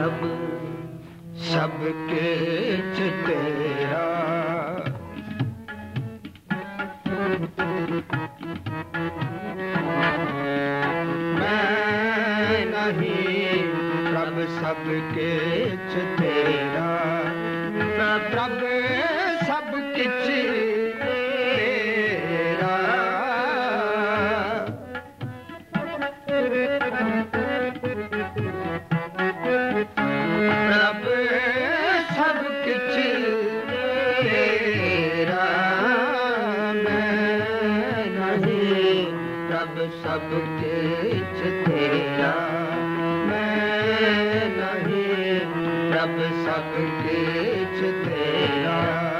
सब सबके तेरा मैं नहीं प्रभ सबके तेरा प्रभ सब किछ तेरा प्रभ सब किछ तेरा मैं नहीं प्रभ सब किछ तेरा मैं नहीं प्रभ सब किछ तेरा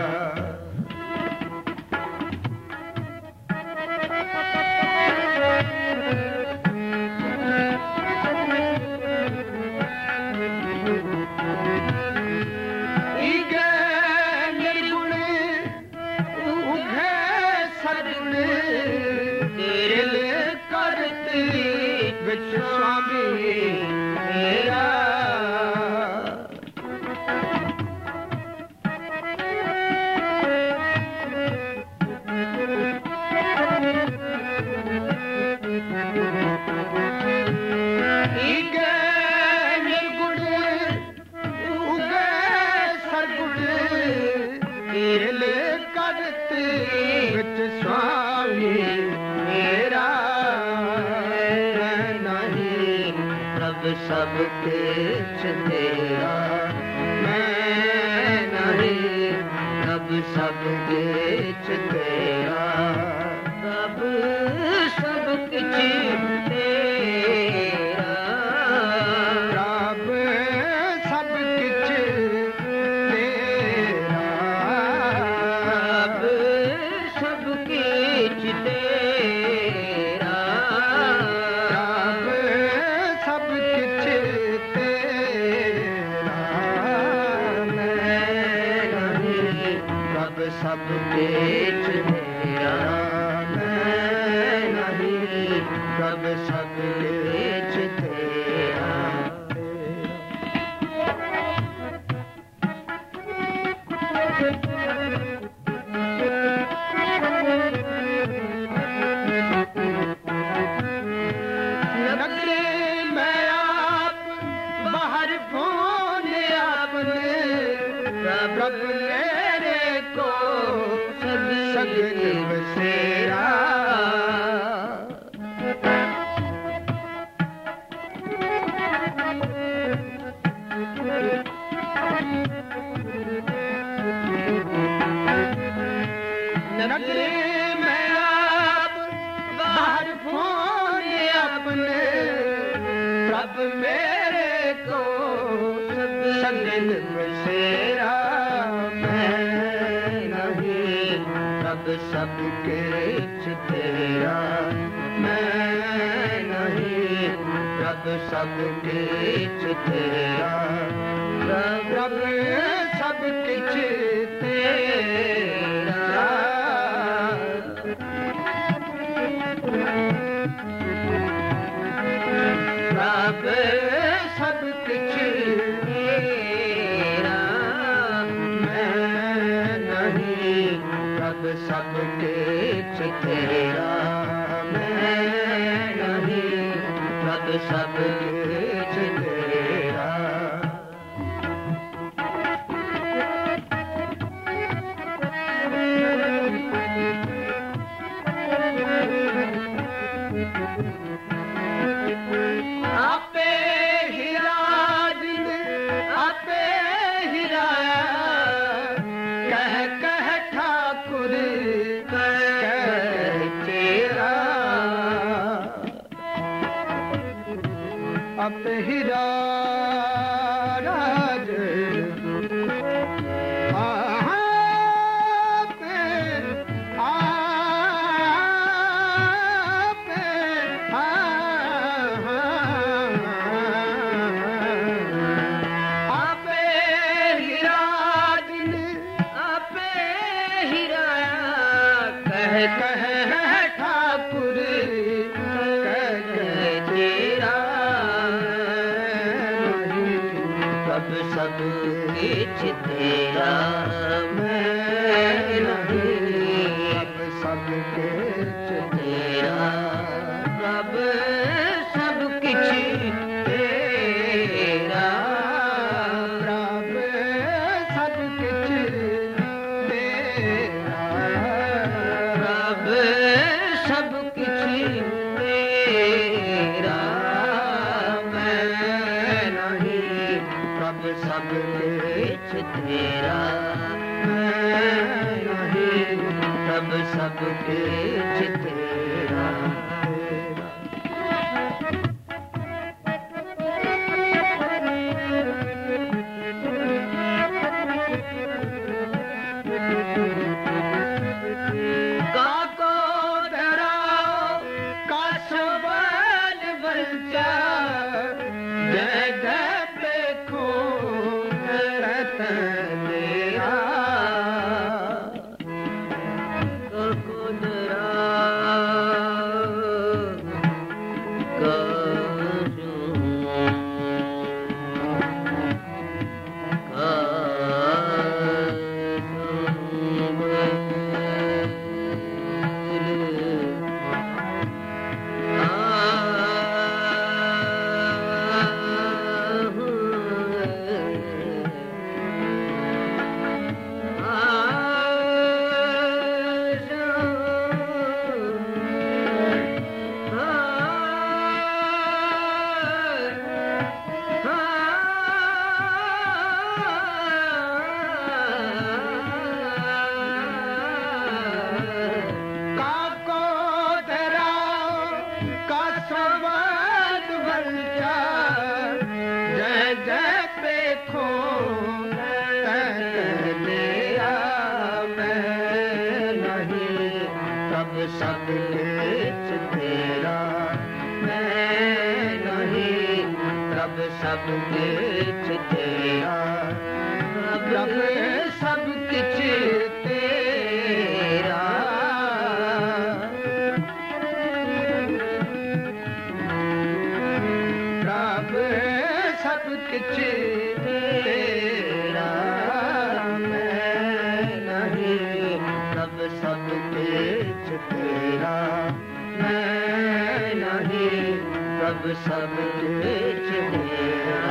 सब किछ तेरा मैं नहीं प्रभ सब किछ तेरा प्रभ सब किछ तेरा प्रभ सब किछ तेरा प्रभ सब किछ तेरा सब किछ तेरा मैं नहीं प्रभ सब किछ तेरा नगरे में आप बाहर फोन आपने प्रभ मेरे को सगन बसेरा नगरे में आप बाहर फोन अपने प्रभ मेरे को सगन बसेरा प्रभ सब किछ तेरा मैं नहीं प्रभ सब किछ तेरा प्रभ सब किछ तेरा प्रभ सब किछ तेरा मैं नहीं प्रभ सब किछ तेरा मैं नहीं प्रभ सब किछ तेरा आपे हिराज आपे हिराया कह कह ठाकुर कह तेरा आपे हिराज ठाकुर कह तेरा नहीं सब किछ तेरा मैं नहीं, रब सब किछ तेरा, रब सब किछ तेरा, रब सब किछ तेरा, रब सब किछ तेरा मैं नहीं, रब सब किछ तेरा मैं नहीं, रब सब किछ तेरा। काको डराओ कासवान बलचा, जगह देखो रतनिया, काको सब किछ तेरा मैं नहीं, रब सब किछ तेरा, रब सब किछ तेरा, रब सब किछ तेरा मैं नहीं, रब सब किछ तेरा मैं नहीं, रब सब किछ तेरा।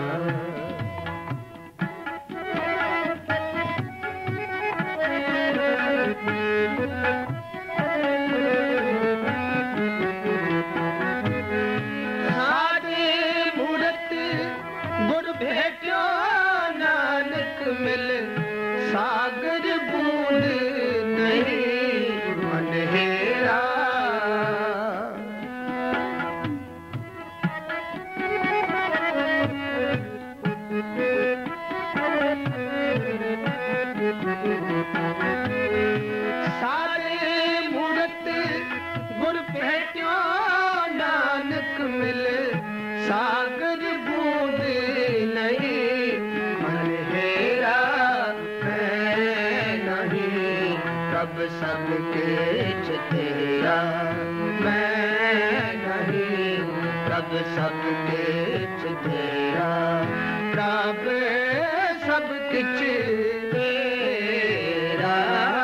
साधे मूरत गुर भेटो नानक मिल, सागर बूंद नहीं मन हेरा, सारे मूरत गुर भेटो नानक मिल, सागर बूंद नहीं मन हेरा मैं नहीं, रब सब किछ तेरा मैं नहीं, रब सब किछ तेरा, रब सब किछ तेरा,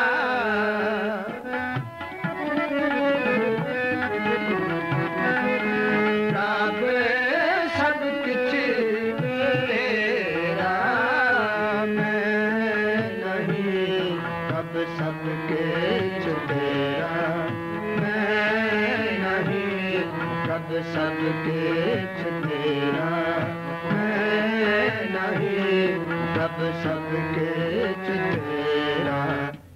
रब सब किछ तेरा मैं नहीं, रब सब किछ तेरा मैं नहीं, रब सब किछ तेरा मैं नहीं, रब सब किछ तेरा।